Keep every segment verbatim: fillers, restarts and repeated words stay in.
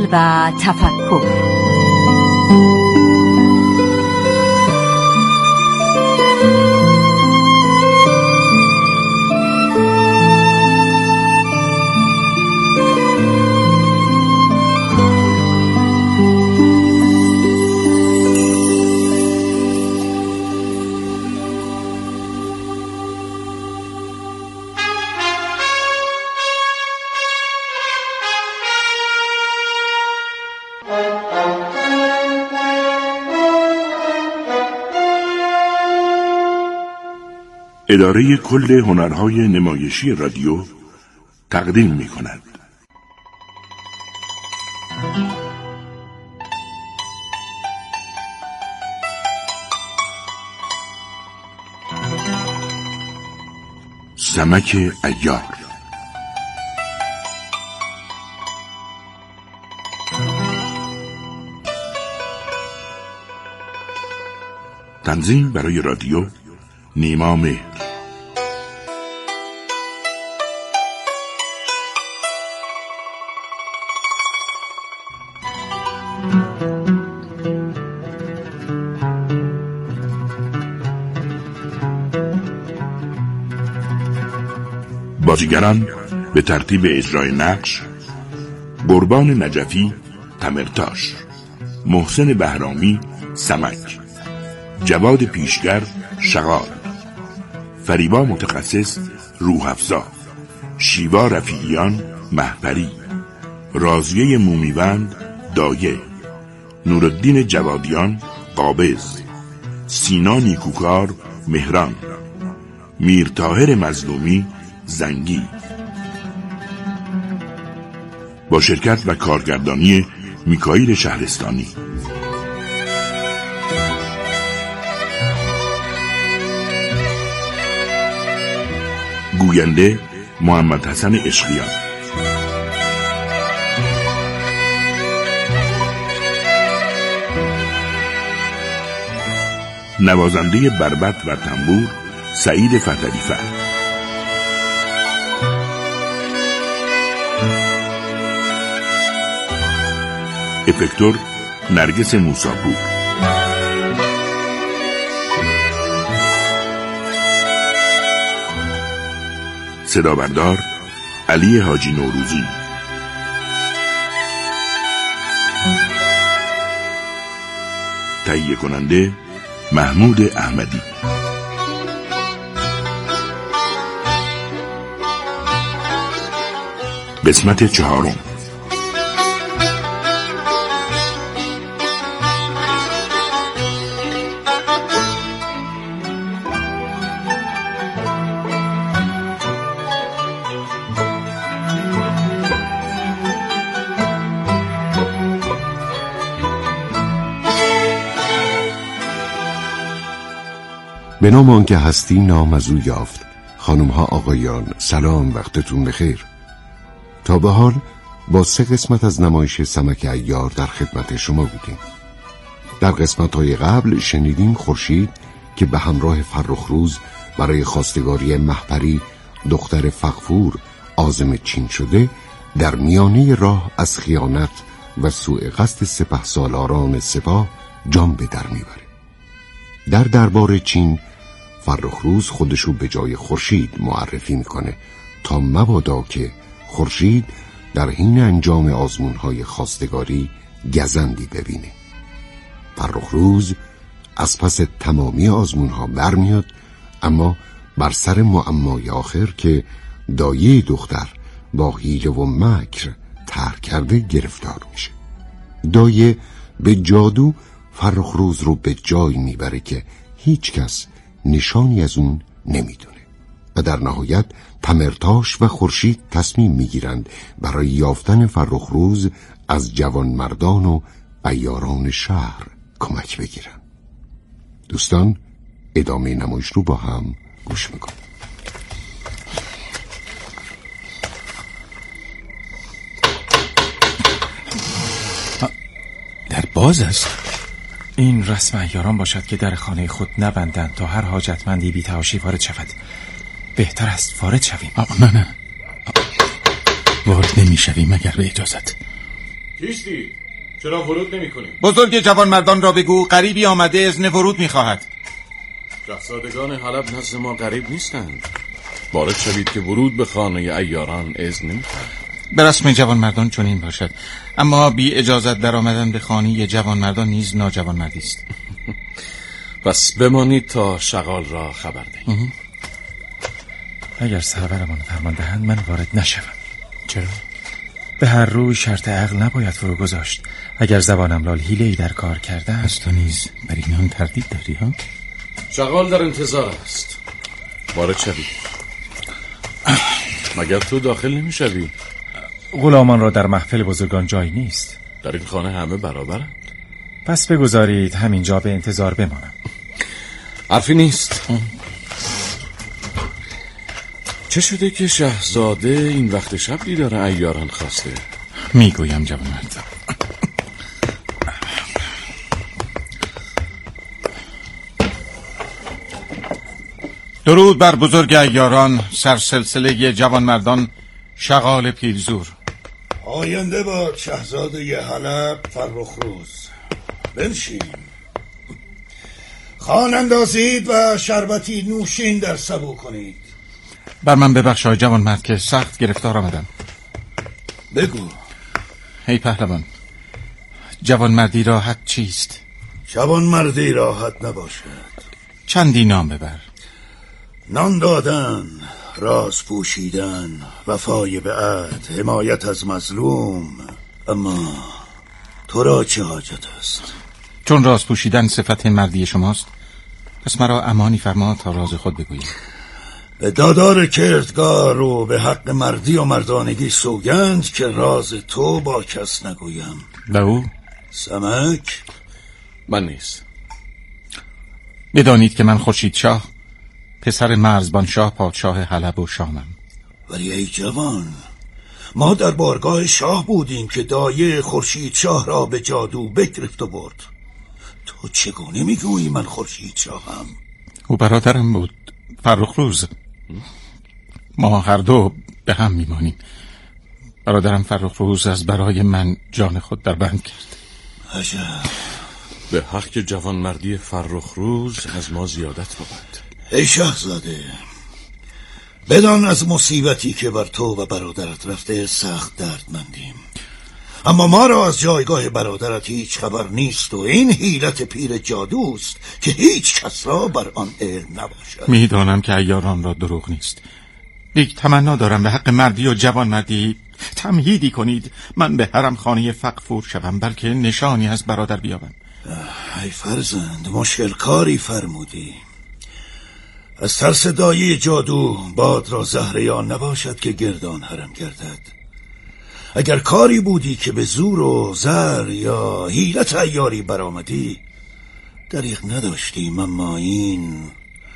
خیال و تفکر. اداره کل هنرهای نمایشی رادیو تقدیم می کند. سمک عیار. تنظیم برای رادیو نیما مهر. بازیگران به ترتیب اجرای نقش: قربان نجفی تمرتاش، محسن بهرامی سمک، جواد پیشگر شغال، فریبا متخصص روح‌افزا، شیوا رفیعیان مهپری، رازیه مومیوند دایه، نورالدین جوادیان قابض، سینا نیکوکار مهران، میرطاهر مظلومی زنگی. با شرکت و کارگردانی میکائیل شهرستانی. گوینده محمد حسن عشقیان. نوازنده بربط و تنبور سعید فتحعلی‌فر. افکتور نرگس موساپور. صدابردار علی حاجی نوروزی. تهیه کننده محمود احمدی. قسمت چهارم. به نام آنکه هستی نام از او یافت. خانم ها آقایان سلام، وقتتون بخیر. تا به حال با سه قسمت از نمایش سمک عیار در خدمت شما بودیم. در قسمت های قبل شنیدیم خورشید که به همراه فرخروز برای خواستگاری مهپری دختر فغفور عازم چین شده، در میانه راه از خیانت و سوء قصد سپهسالاران سپاه جان به در میبره. در دربار چین فرخروز خودشو به جای خورشید معرفی میکنه تا مبادا که خورشید در حین انجام آزمونهای خواستگاری گزندی ببینه. فرخروز از پس تمامی آزمونها برمیاد، اما بر سر معمای آخر که دایه دختر با حیله و مکر طرح کرده گرفتار میشه. دایه به جادو فرخروز رو به جای میبره که هیچ کس نشانی از اون نمیدونه و در نهایت تمرتاش و خورشید تصمیم میگیرند برای یافتن فرخروز از جوانمردان و عیاران شهر کمک بگیرن. دوستان ادامه نمایش رو با هم گوش میکنیم. در باز است. این رسم عیاران باشد که در خانه خود نبندند تا هر حاجتمندی بی تحاشی وارد شود. بهتر است وارد شویم. نه نه وارد نمی شویم مگر به اجازت. کیستی؟ چرا ورود نمی کنی؟ بزرگ جوانمردان را بگو غریبی آمده اذن ورود می خواهد. شاهزادگان حلب نزد ما غریب نیستند. وارد شوید که ورود به خانه عیاران اذن نمی خواهد. به رسم جوانمردان چنین باشد، اما بی اجازت در آمدن به خانه جوانمردان نیز ناجوانمردی است. پس بمانید تا شغال را خبر دهید. اگر سرورمان فرمان دهند من وارد نشوم. چرا؟ به هر روی شرط عقل نباید فرو گذاشت. اگر زبانم لال حیله‌ای در کار کرده است تو نیز بر این تردید داری ها؟ شغال در انتظار است. وارد شوید. مگر تو داخل نمی شوی؟ غلامان را در محفل بزرگان جای نیست. در این خانه همه برابرند. پس بگذارید همینجا به انتظار بمانم. حرفی نیست. چه شده که شاهزاده این وقت شب دیدار عیاران خواسته؟ میگویم جوانمرد. درود بر بزرگ عیاران، سرسلسله جوانمردان، شغال پیرزور. آینده باد شاهزاده حلب فرخروز. بنشین. خوان اندازید و شربتی نوشین در سبو کنید. بر من ببخش آقای جوانمرد که سخت گرفتار آمدم. بگو. ای پهلوان، جوانمردی راحت چیست؟ جوانمردی راحت نباشد. چندی نام ببر. نان دادن، راز پوشیدن، وفای به عهد، حمایت از مظلوم. اما تو را چه حاجت است؟ چون راز پوشیدن صفت مردی شماست، پس مرا امانی فرما تا راز خود بگویم. به دادار کردگار و به حق مردی و مردانگی سوگند که راز تو با کس نگویم. و او؟ سمک؟ من نیست. بدانید که من خورشید شاه، پسر مرزبان شاه پادشاه حلب و شامم. ولی ای جوان، ما در بارگاه شاه بودیم که دایه خورشید شاه را به جادو بگرفت و برد. تو چگونه میگویی من خورشید شاهم؟ او برادرم بود، فرخروز. ما هر دو به هم میمانیم. برادرم فرخروز از برای من جان خود در بند کرد. عجب. به حق جوانمردی فرخروز از ما زیادت بود. ای شاهزاده، بدان از مصیبتی که بر تو و برادرت رفته سخت دردمندیم، اما ما را از جایگاه برادرت هیچ خبر نیست و این حیلت پیر جادوست که هیچ کس را بر آن علم نباشد. میدانم که عیاران را دروغ نیست، یک تمنا دارم به حق مردی و جوانمردی تمهیدی کنید من به حرم خانه فقفور شوم، بلکه نشانی از برادر بیابم. ای فرزند، مشکل کاری فرمودی. از ترس دایه جادو باد را زهریان نباشد که گردان حرم گردد. اگر کاری بودی که به زور و زر یا حیلت عیاری برآمدی دریغ نداشتیم، اما این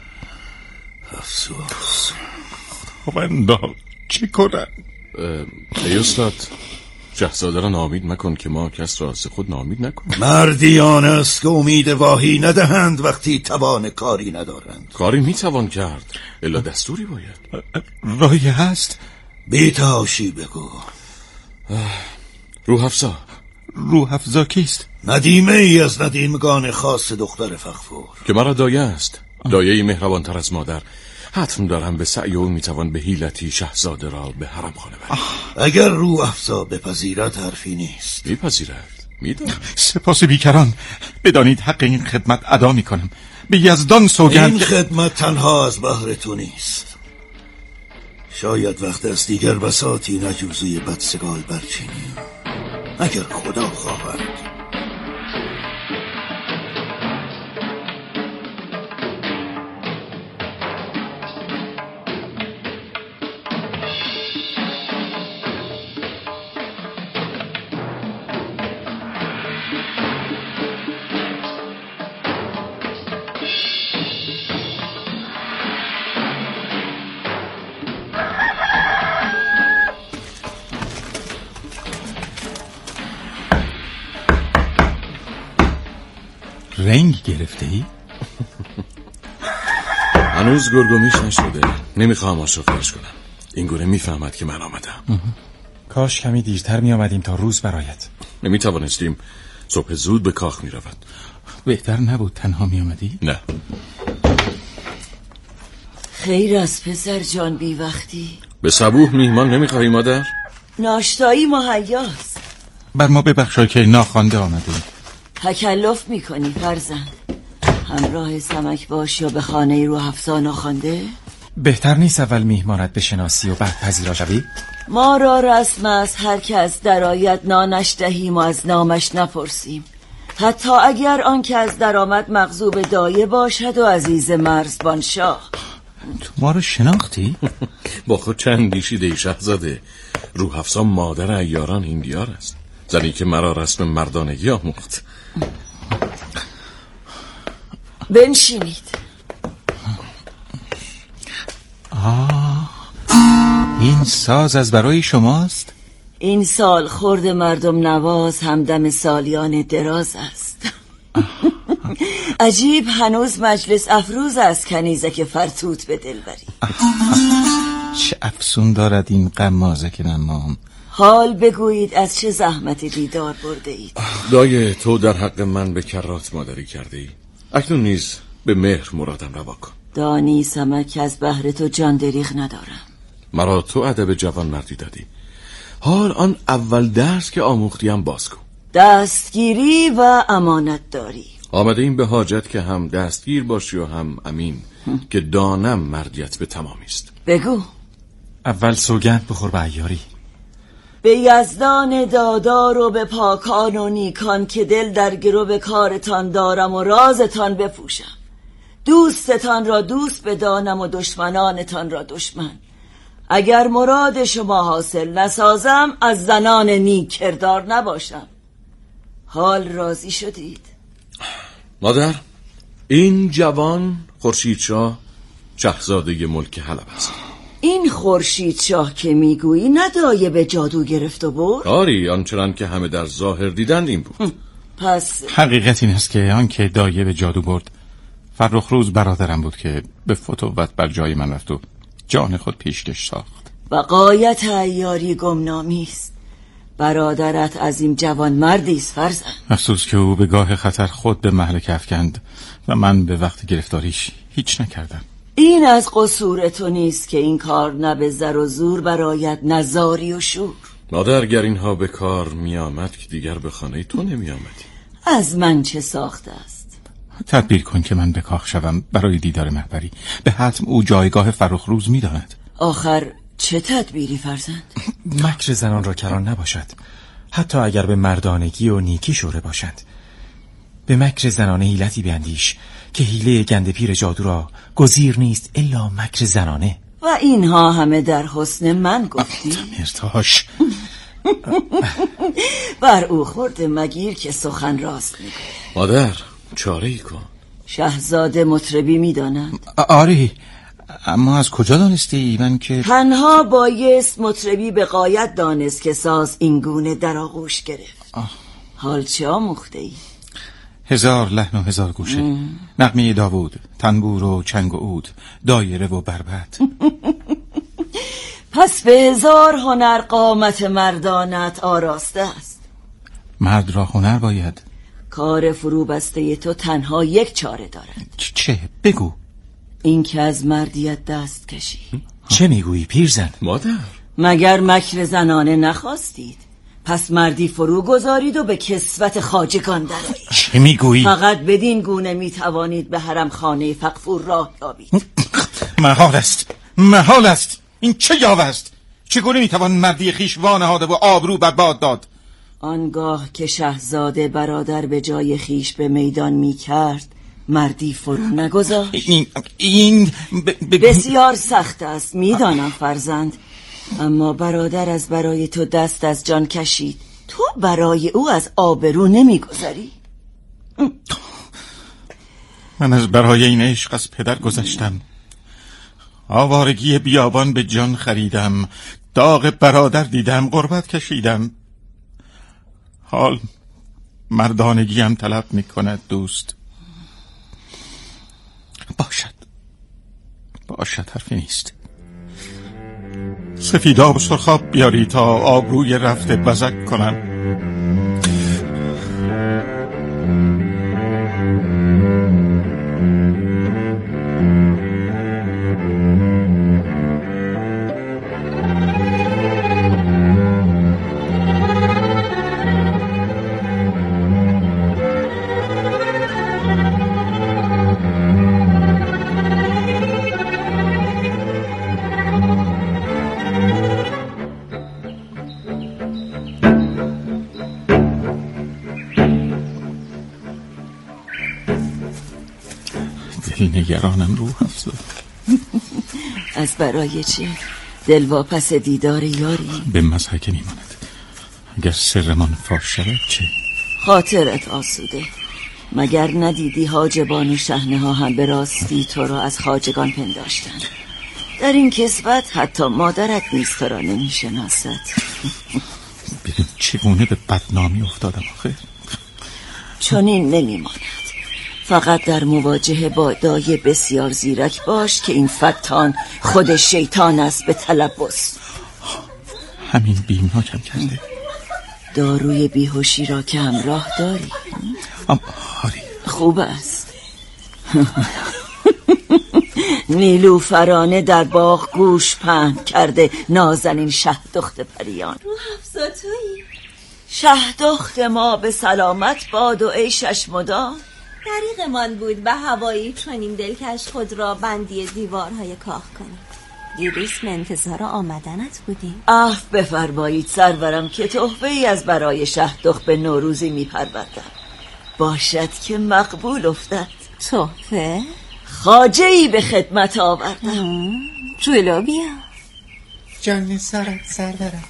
افسوس. خداوندا چه کنم؟ ای استاد، شاهزاده را ناامید مکن که ما کس را از خود ناامید نکن. مردیان است که امید واهی ندهند وقتی توان کاری ندارند. کاری میتوان کرد، الا دستوری باید. راهی هست؟ بی‌تحاشی بگو. روح‌افزا. روح‌افزا کیست؟ ندیمه ای از ندیمگان خاص دختر فقفور که مرا دایه است، دایه مهربان تر از مادر. حتم دارم به سعی او میتوان به حیلتی شاهزاده را به حرم خانه برد. اگر روح افزا بپذیرد حرفی نیست. میپذیرد، میدانم. سپاس بیکران، بدانید حق این خدمت ادا میکنم. به یزدان سوگند. این خدمت تنها از بهر تو نیست. شاید وقت از دیگر بساطی نجوزوی بدسگال برچینیم، اگر خدا خواهد. رنگ گرفته ای؟ هنوز گرگومیش نشده. نمیخوام آشفتش کنم. این گونه میفهمد که من آمدم. کاش کمی دیرتر می آمدیم تا روز برآید. نمی توانستیم. صبح زود به کاخ می رود. بهتر نبود تنها می آمدی؟ نه. خیر از پسر جان بی وقتی. به صبوح میهمان نمی خواهی مادر؟ ناشتایی مهیاست. بر ما ببخشای که ناخوانده آمدیم. تکلف میکنی فرزند. همراه سمک باش یا به خانه رو افسا ناخوانده؟ بهتر نیست اول میهمانت بشناسی و بعد پذیرا شوی؟ ما را رسم از هر کس درآید نانش دهیم و از نامش نپرسیم، حتی اگر آن که از درآمد مغضوب دایه باشد و عزیز مرزبان شاه. تو ما رو شناختی؟ با خود چند اندیشیده ای شهزاده. روح افسا مادر عیاران هندیار است، زنی که مرا رسم مردانگی آموخت. بنشینید. آه، این ساز از برای شماست؟ این سال خورد مردم نواز همدم سالیان دراز است. عجیب هنوز مجلس افروز است کنیزک فرتوت به دل بری. چه افسون دارد این غمازک نمام. حال بگویید از چه زحمت دیدار برده اید؟ دایه تو در حق من به کرات مادری کرده ای، اکنون نیز به مهر مرادم روا کن. دانی سمک از بهر تو جان دریغ ندارم. مرا تو ادب جوان مردی دادی، حال آن اول درس که آموختیم باز کن. دستگیری و امانت داری. آمده این به حاجت که هم دستگیر باشی و هم امین، که دانم مردیت به تمامی است. بگو. اول سوگند بخور به عیاری. به یزدان دادار و به پاکان و نیکان که دل در گرو به کارتان دارم و رازتان بپوشم، دوستتان را دوست بدانم و دشمنانتان را دشمن. اگر مراد شما حاصل نسازم از زنان نیک کردار نباشم. حال راضی شدید؟ مادر، این جوان خورشید شاه شاهزاده ملک حلب است. این خورشید شاه که میگویی ندایه به جادو گرفت و برد؟ آری، آنچنان که همه در ظاهر دیدند این بود. پس حقیقت این است که آن که دایه به جادو برد فرخروز برادرم بود که به فتوت بر جای من رفت و جان خود پیشکش ساخت. و غایت عیاری گمنامی است. برادرت از این جوان مردی است فرزند. افسوس که او به گاه خطر خود به مهلک افکند و من به وقت گرفتاریش هیچ نکردم. این از قصور تو نیست که این کار نه به زر و زور برایت نه زاری و شور. مادر، گر اینها به کار می آمد که دیگر به خانه تو نمی آمدی. از من چه ساخته است؟ تدبیر کن که من به کاخ شوم برای دیدار مهبری. به حتم او جایگاه فرخروز می داند. آخر چه تدبیری فرزند؟ مکر زنان را کران نباشد، حتی اگر به مردانگی و نیکی شوره باشند. به مکر زنانه حیلتی بیندیش که حیله گنده پیر جادو را گزیر نیست الا مکر زنانه. و اینها همه در حسن من گفتی؟ مرتاش بر او خورده مگیر که سخن راست میگه. مادر، چاره ای کن. شهزاده مطربی میدانند؟ آری، اما از کجا دانستی من که تنها بایست مطربی به غایت دانست که ساز این گونه در آغوش گرفت. آه. حال چه آموخته ای؟ هزار لحن و هزار گوشه، نغمه داوود، تنبور و چنگ و عود، دایره و بربط. پس به هزار هنر قامت مردانت آراسته است. مرد را هنر باید. کار فرو بسته تو تنها یک چاره دارد. چه؟ بگو. این که از مردیت دست کشی. چه میگویی پیرزن؟ مادر، مگر مکر زنانه نخواستید؟ پس مردی فرو گذارید و به کسوت خواجگان درآیید. چه میگویی؟ فقط بدین گونه میتوانید به حرم خانه فغفور راه یابید. محال است، محال است. این چه یاوه است؟ چگونه میتوان مردی خویش وانهاده و آبرو بر باد داد؟ آنگاه که شاهزاده برادر به جای خیش به میدان میکرد مردی فرو نگذاشت. این این ب... ب... بسیار سخت است میدانم فرزند، اما برادر از برای تو دست از جان کشید، تو برای او از آبرو نمیگذاری؟ من از برای این عشق از پدر گذشتم، آوارگی بیابان به جان خریدم، داغ برادر دیدم، غربت کشیدم. حال مردانگیم طلب میکند دوست. باشد باشد، حرفی نیست. سفیداب و سرخاب بیاری تا آبروی رفته بزک کنم. خیلی نگرانم روح افزا. از برای چه؟ دلواپس دیدار یاری؟ به مضحک میماند. اگر سرمان فاش شود چه؟ خاطرت آسوده. مگر ندیدی حاجبان و شحنه ها هم به راستی تو را از خواجگان پنداشتند؟ در این کسبت حتی مادرت نیز تو را نمیشناسد. ببین چگونه به بدنامی افتادم آخه. چون این نمیماند. فقط در مواجهه با دای بسیار زیرک باش که این فتان خود شیطان است به تلبس. همین بیمناکم کرده. داروی بیهوشی را که همراه داری؟ آری. خوب است. نیلوفرانه در باغ گوش پهن کرده نازنین شه دخت پریان. روح افزا تویی؟ شه دخت ما به سلامت باد و عیشش مدام. طریقمان بود به هوایی چنین دلکش خود را بندی دیوارهای کاخ کنیم. دیروز به انتظار آمدنت بودیم. عفو بفرمایید سرورم که تحفه‌ای از برای شه دخت به نوروزی میپروردم. باشد که مقبول افتد. تحفه؟ خواجه‌ای به خدمت آوردم. جلو بیا. جان سرت سرورم.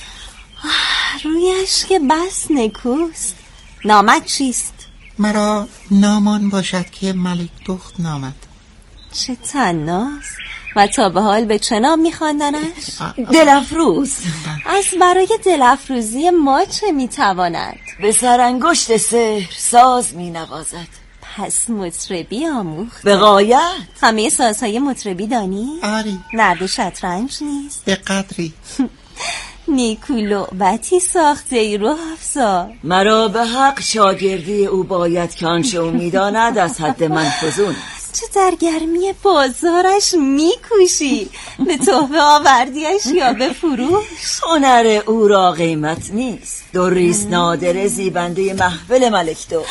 رویش که بس نکوست. نامت چیست؟ مرا نامان باشد که ملک دخت نامد. چه تناست. و تا به حال به چه نام می‌خواندنش؟ دلفروز. از برای دلفروزی ما چه میتواند؟ به سرانگشت سحر ساز مینوازد. پس مطربی آموخت؟ به غایت. همه سازهای مطربی دانی؟ آری. نرد شطرنج نیست؟ به قدری. نیکو لعبتی ساخته ای روح افزا. مرا به حق شاگردی او باید که آنچه او میداند از حد من فزون است. چه در گرمی بازارش میکوشی؟ به تحفه آوردیش یا به فروش؟ هنر او را قیمت نیست. دریس نادر زیبنده محفل ملک دو.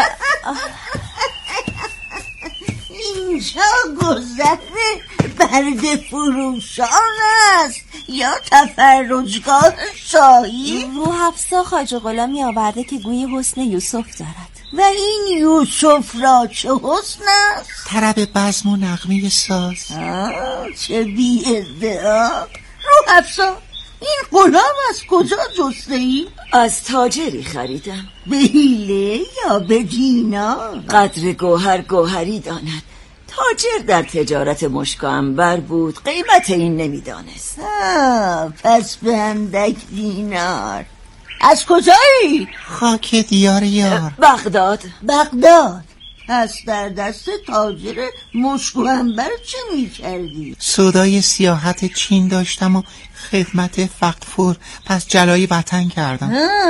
اینجا گذر برد فروشان است یا تفرجگاه شاهی؟ روح افزا خواجه غلامی آورده که گوی حسن یوسف دارد. و این یوسف را چه حسن است؟ طرب بزم و نغمه ساز. چه بی ادعا. روح افزا این غلام از کجا جسته ای؟ از تاجری خریدم. به حیله یا به دینار؟ قدر گوهر گوهری داند. تاجر در تجارت مشک و عنبر بود. قیمت این نمیدانست. پس به اندک دینار. از کجایی؟ خاک دیار یار. بغداد. بغداد. پس در دست تاجر مشک و عنبر چه می کردی؟ سودای سیاحت چین داشتم و خدمت فقفور، پس جلای وطن کردم.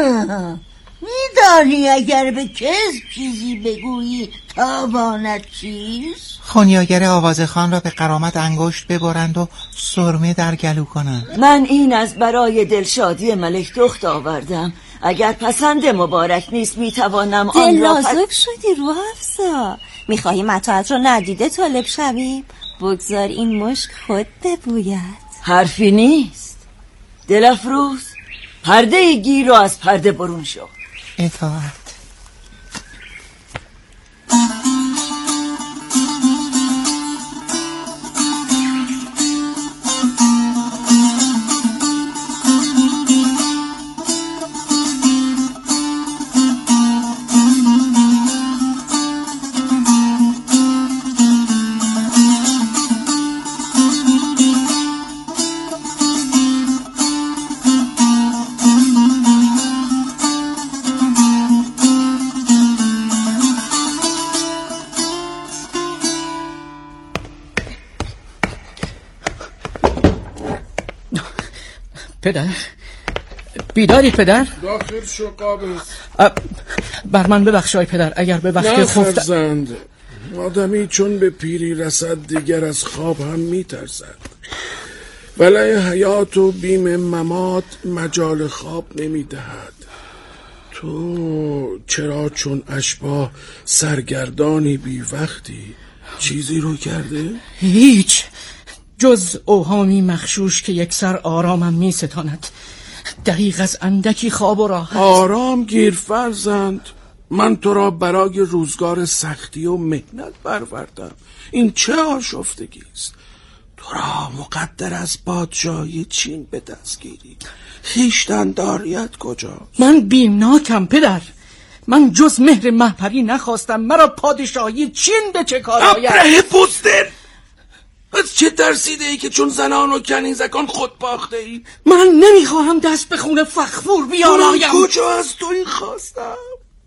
میدانی اگر به کس چیزی بگویی تاوانت چیست؟ خونیاگر آوازخان را به غرامت انگشت ببرند و سرمه در گلو کنند. من این از برای دلشادی ملک دخت آوردم. اگر پسند مبارک نیست میتوانم آن را دل نازک شدی روح افزا. میخواهی متاعت را ندیده طالب شویم؟ بگذار این مشک خود ببوید. حرفی نیست. دلفروز پرده گیر رو از پرده برون شو. اطاعت. پدر بیداری پدر؟ داخل شو قابل. بر من ببخشای پدر اگر به وقت نه خفت... فرزند، آدمی چون به پیری رسد دیگر از خواب هم میترسد. ولای حیات و بیم ممات مجال خواب نمیدهد. تو چرا چون اشباح سرگردانی بی وقتی؟ چیزی رو کرده؟ هیچ، جز اوهامی مخشوش که یک سر آرامم می ستاند. دقیق از اندکی خواب و راحت. آرام گیر فرزند. من تو را برای روزگار سختی و مهنت پروردم. این چه آشفتگی است؟ تو را مقدر از پادشاهی چین به دست گیری. خویشتن‌داریت کجاست؟ من بیمناکم پدر. من جز مهر مهپری نخواستم. مرا پادشاهی چین به چه کار آید؟ ابره بزدل، از چه ترسیده ای که چون زنان و کنیزکان خود باخته ای؟ من نمیخواهم دست به خون فخفور بیارایم. من کجا از تو این خواستم؟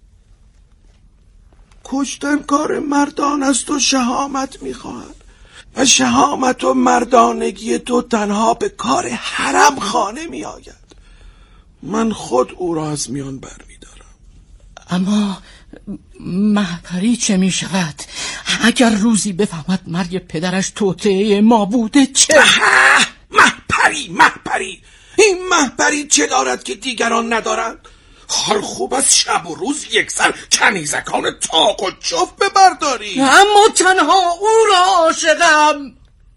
کشتن کار مردان است و شهامت میخواهد و شهامت و مردانگی تو تنها به کار حرم خانه میآید. من خود او را از میان بر میدارم. اما مهپری چه می شود؟ اگر روزی بفهمد مرگ پدرش توطئه ما بوده چه؟ مهپری مهپری این مهپری چه دارد که دیگران ندارند؟ حال خوب از شب و روز یک سر کنیزکان تاق و جفت ببرداری. اما تنها او را عاشقم.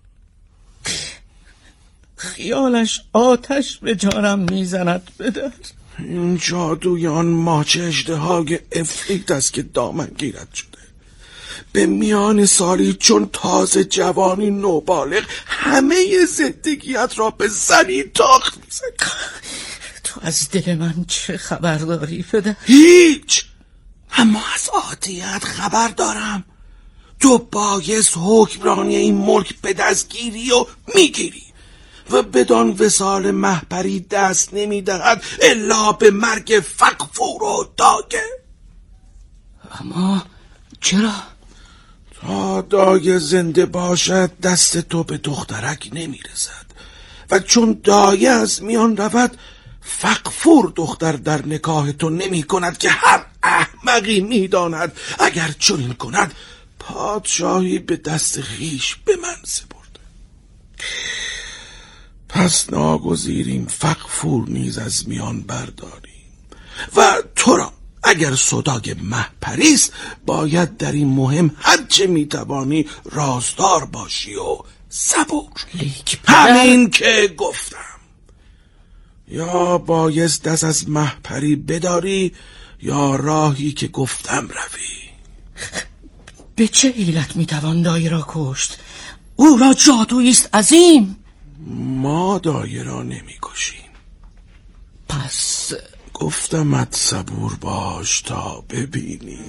خیالش آتش به جانم میزند پدر. این جادویان ماچ اژدهای افریت است که دامن گیرد شده. به میان سالی چون تازه جوانی نوبالغ همه زندگیت را به زنی تاخت میزنی. تو از دل من چه خبر داری پدر؟ هیچ، اما از عادیت خبر دارم. تو بایست حکمرانی این ملک به دستگیری و میگیری و بدان وصال مهپری دست نمیدهد الا به مرگ فغفور و داگه. اما چرا؟ تا داگه زنده باشد دست تو به دخترک نمیرسد و چون دایه از میان رود فغفور دختر در نکاح تو نمی کند که هر احمقی می داند اگر چنین کند پادشاهی به دست خیش به من سپرده. پس ناگزیریم فغفور نیز از میان برداریم و تو را اگر صدای مهپریست باید در این مهم هرچه می توانی رازدار باشی و صبور. همین که گفتم. یا بایست دست از مهپری بداری یا راهی که گفتم روی. به چه علت میتوان دایه را کشت؟ او را جادویی است عظیم. ما دایه را نمی کشیم. پس گفتمت صبور باش تا ببینی.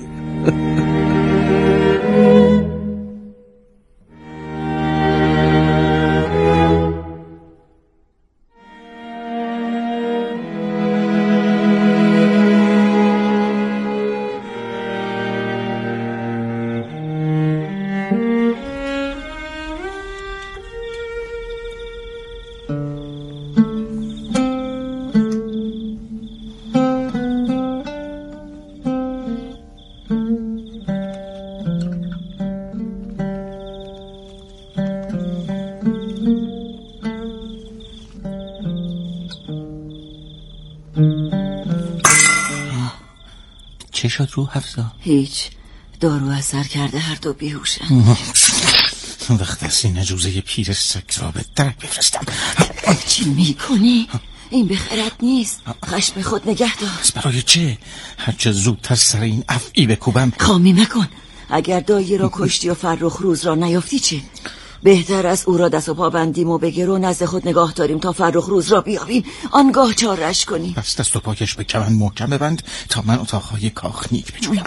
چه شد رو حفظا؟ هیچ، دارو اثر کرده، هر دو بیهوشن. وقت از این عجوزه پیر سگ را به درک بفرستم. چی میکنی؟ این بخیرت نیست. خشم خود نگه دار. از برای چه؟ هرچه زودتر سر این افعی بکوبم. خامی مکن. اگر دایی را کشتی و فرخ روز را نیافتی چه؟ بهتر از او را دست و پا بندیم و بگیر و نزد خود نگاه داریم تا فرخ روز را بیابیم، آنگاه چارش کنیم. پس دست و پاکش به کمند محکم ببند تا من اتاقهای کاخنیک بجویم.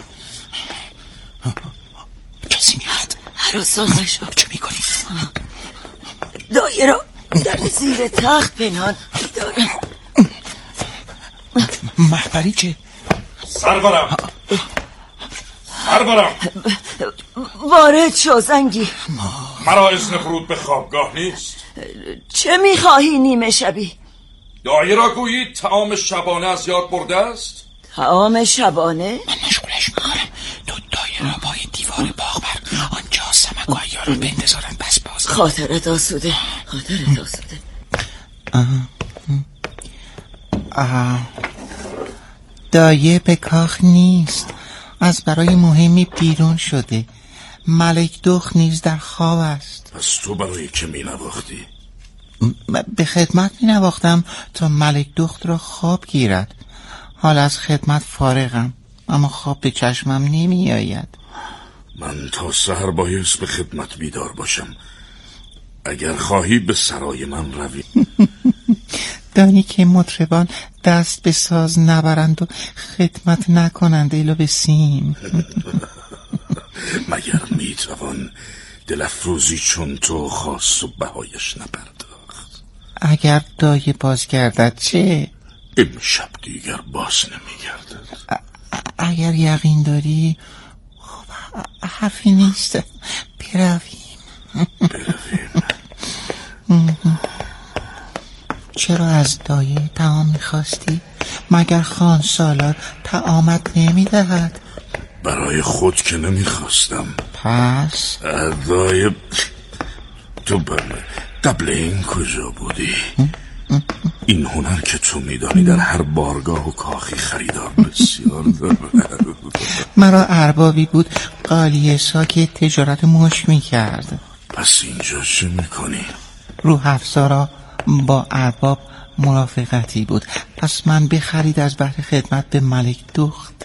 کسی میاد. هراسان نشو. چه میکنی؟ دایی را در زیر تخت پنهان دارم. مهپری چه؟ سرورم سرورم وارد شو زنگی. مرا اذن ورود به خوابگاه نیست. چه میخواهی نیمه شبی؟ دایی را گویی طعام شبانه از یاد برده است؟ طعام شبانه؟ من مشغولش میکنم. تو دایی را پای دیوار باغ بر، آنجا سمک و عیار رو بندازارن بس باز. خاطرت آسوده، خاطرت آسوده. آه. آه. دایه به کاخ نیست، از برای مهمی بیرون شده. ملک دخت نیز در خواب است. از تو برای که می نواختی؟ به خدمت می نواختم تا ملک دخت را خواب گیرد. حال از خدمت فارغم. اما خواب به چشمم نمی آید. من تا سحر بایست به خدمت بیدار باشم. اگر خواهی به سرای من روی. دانی که مطربان دست به ساز نبرند و خدمت نکنند الا به سیم. مگر میتوان دل افروزی چون تو خاص و بهایش نپرداخت؟ اگر دایه باز گردد چه؟ امشب دیگر باز نمیگردد. اگر یقین داری خب حرفی نیست، برویم. برویم. چرا از دایه طعام میخواستی؟ مگر خان سالار طعامت نمیدهد؟ برای خود که نمیخواستم. پس؟ دایه تو قبل این کجا بودی؟ این هنر که تو میدانی در هر بارگاه و کاخی خریدار بسیار دارد. مرا اربابی بود قالیسا که تجارت مشت میکرد. پس اینجا چه میکنی؟ روح افزارا با ارباب مرافقتی بود، پس من بخرید از بهر خدمت به ملک دخت.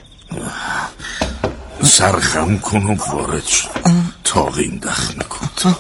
سرخم کن و وارد شد. تاقین دخمه کن.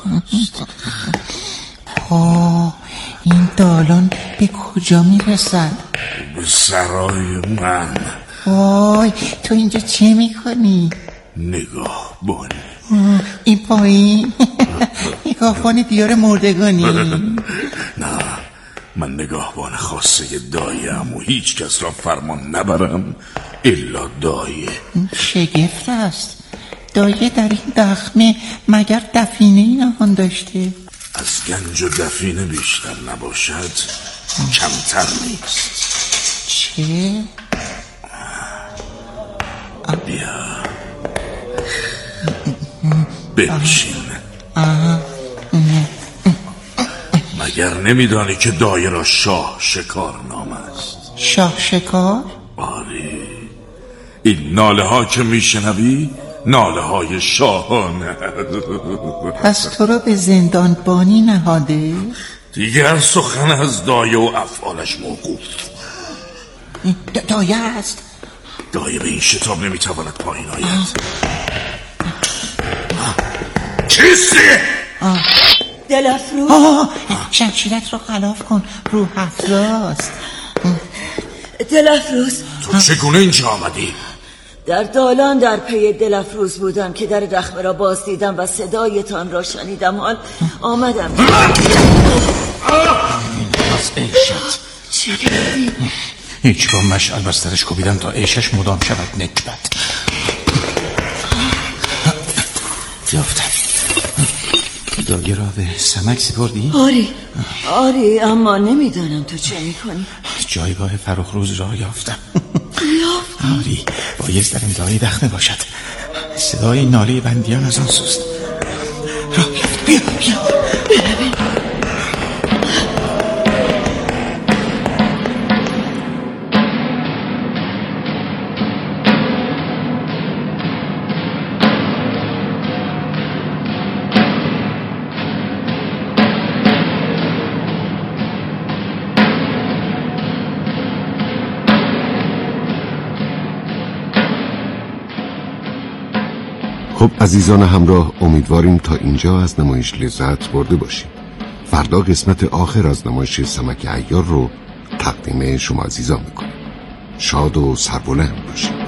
آه این دالان به کجا میرسد؟ به سرای من. وای تو اینجا چه میکنی؟ نگاه بانی. این پایین نگاهبان دیار مردگانی؟ نه، من نگاهبان خاصه داییم و هیچ کس را فرمان نبرم الا دایه. شگفت است. دایه در این دخمه مگر دفینه نهان داشته؟ از گنج و دفینه بیشتر نباشد کمتر نیست. چه؟ بیا بنشین. مگر نمیدانی که دایه را شاه شکار نام است؟ شاه شکار؟ آره، این ناله ها که میشنوی ناله های شاهانه. پس تو را به زندان بانی نهاده؟ دیگر سخن از دایه و افعالش موقوف. دایه است؟ دایه به این شتاب نمیتواند پایین آید. چیستی؟ دلفروز. شمشیرت را خلاف کن، روح افزاست. دلفروز تو چگونه اینجا آمدی؟ در دالان در پی دلفروز بودم که در دخمه را باز دیدم و صدایتان را شنیدم. حال آمدم. از عیشت چه کردی؟ هیچ با مشعل بسترش کوبیدم تا عیشش مدام شود نکبت. یافتم. دایه را به سمک سپردی؟ آری آری اما نمیدانم تو چه میکنی. جایگاه فرخروز را یافتم. یافتم؟ آری بایست در انتهای دخمه باشد. صدای ناله بندیان از آن سوست. را یافت. بیا بیا برویم. خب عزیزان همراه، امیدواریم تا اینجا از نمایش لذت برده باشید. فردا قسمت آخر از نمایش سمک عیار رو تقدیم شما عزیزان میکنیم. شاد و سربلند باشید.